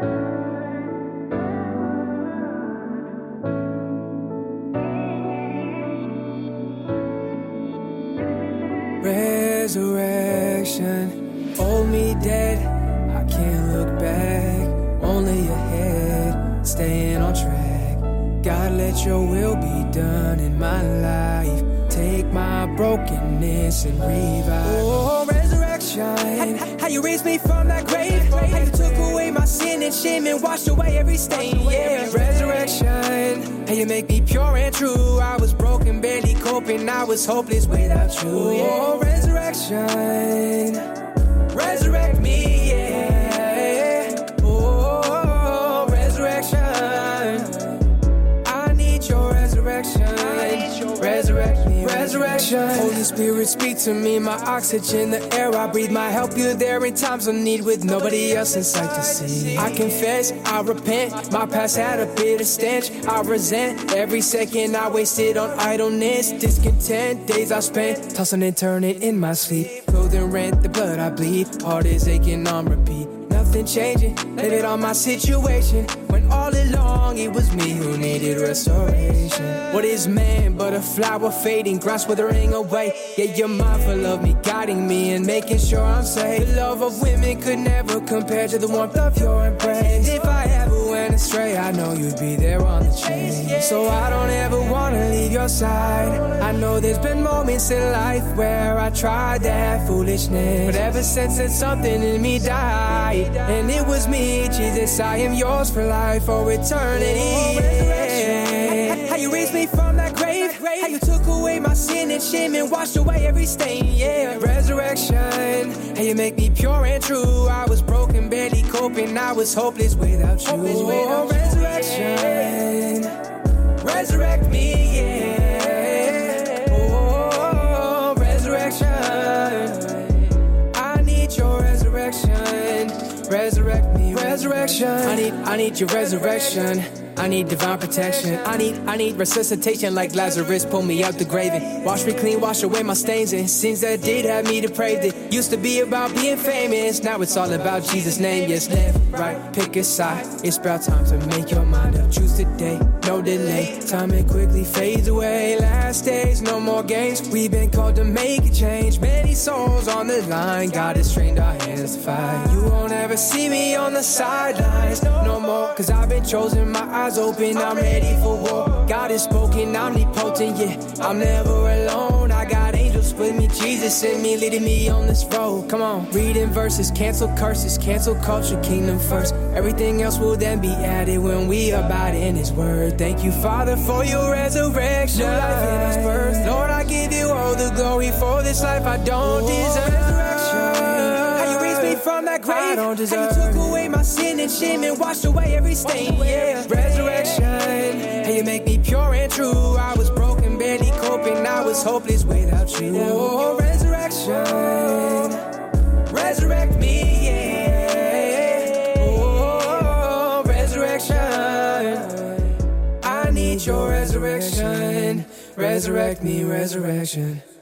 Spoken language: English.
Resurrection, hold me dead, I can't look back, only ahead, staying on track. God, let your will be done in my life. Take my brokenness and revive. Oh, resurrection, how you raised me from that grave, how you took away my sin and shame and washed away every stain. Yeah, resurrection, how you make me pure and true. I was broken, barely coping, I was hopeless without you. Oh, resurrection, resurrect me, yeah. Oh, resurrection, I need your resurrection. Resurrect me, resurrection. Holy Spirit, speak to me, my oxygen, the air I breathe, my help. You're there in times of need with nobody else in sight to see. I confess, I repent, my past had a bitter stench. I resent every second I wasted on idleness. Discontent, days I spent tossing and turning in my sleep. Clothing rent, the blood I bleed, heart is aching on repeat. Nothing changing, blame it on my situation, when all along it was me who needed restoration. What is man but a flower fading, grass withering away? Yeah, you're mindful of me, guiding me and making sure I'm safe. The love of women could never compare to the warmth of your embrace. If I ever went astray, I know you'd be there on the chain. So I don't ever wanna leave your side. I know there's been moments in life where I tried that foolishness, but ever since then something in me died. And it was me, Jesus, I am yours for life, for eternity. Oh, resurrection, how you raised me from that grave, how you took away my sin and shame and washed away every stain. Yeah, resurrection, how you make me pure and true. I was broken, barely coping, I was hopeless without you. Oh, resurrection, resurrect me, yeah. Oh, resurrection, I need your resurrection. Resurrect me, resurrection. I need your resurrection. I need divine protection. I need resuscitation like Lazarus. Pull me out the grave and wash me clean, wash away my stains and sins that did have me depraved. It used to be about being famous, now it's all about Jesus' name. Yes, left, right, pick a side. It's about time to make your mind up. Choose today, no delay. Time it quickly fades away. Last days, no more games. We've been called to make a change. Many souls on the line. God has trained our hands to fight. You won't ever see me on the sidelines no more, cause I've been chosen. My eyes open, I'm ready for war. God has spoken, omnipotent, yeah, I'm never alone. I got angels with me, Jesus in me, leading me on this road. Come on, reading verses, cancel curses, cancel culture, kingdom first. Everything else will then be added when we abide in His word. Thank you, Father, for your resurrection. New life in His birth. Lord, I give you all the glory for this life I don't deserve. From that grave, how you took away my sin and shame and washed away every stain. Yeah, resurrection, how you make me pure and true. I was broken, barely coping, I was hopeless without you. Oh, resurrection, resurrect me, yeah. Oh, resurrection, I need your resurrection. Resurrect me, resurrection.